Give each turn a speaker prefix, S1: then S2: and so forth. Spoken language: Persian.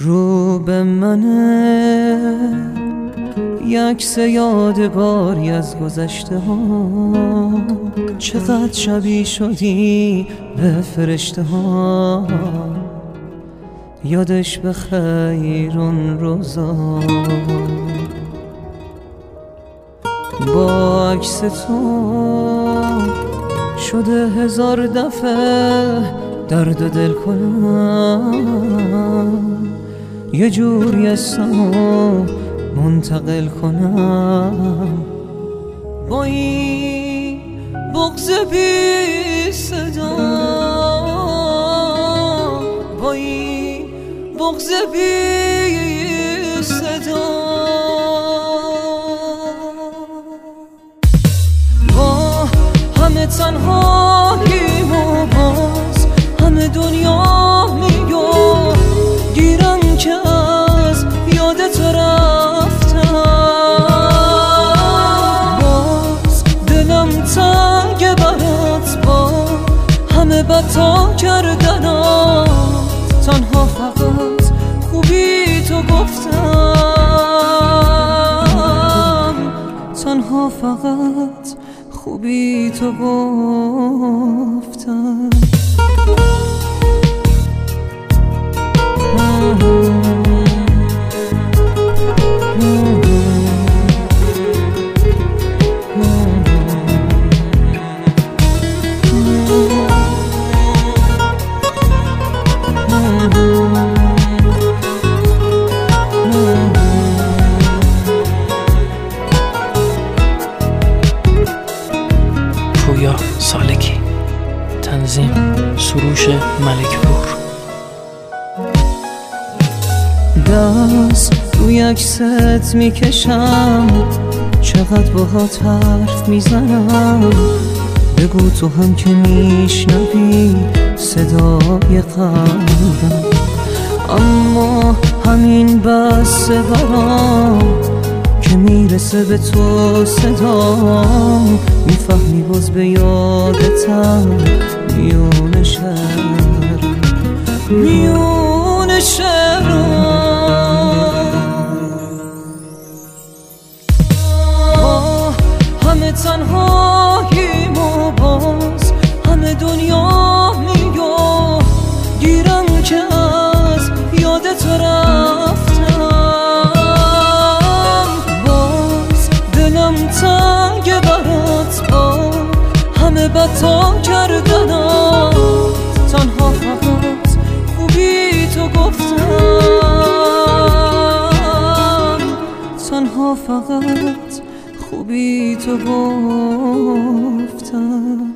S1: رو به منه یکس یادگاری از گذشته ها، چقدر شبیه شدی به فرشته ها. یادش بخیر اون روزا با عکس تو شده 1000 دفعه درد دل کنم، یه جوری اسمو منتقل کنم. با این بغض بی صدا، با این بغض بی صدا، با همه تنهاییم و باز همه دنیا میگو گیرم که از یادت رفتم. باز دلم تنگ برات با همه بتا کردنات، تنها فقط خوبی تو گفتم، تنها فقط خوبی تو گفتم.
S2: پویا سالکی، تنظیم سروش ملکپور.
S1: دست روی عکست میکشم، چقدر باهات حرف میزنم. بگو تو هم که میشنوی صدای قلبم، اما همین بسه برام که میرسه به تو صدام. میفهمی باز به یادتم میون شهر، میون شهر. همه تنهاییم و باز همه دنیا میگو گیرم که از یادت رفتم. باز دلم تنگ برات با همه بتا کردنات، تنها فقط خوبی تو گفتم، تنها فقط خوبی تو گفتم.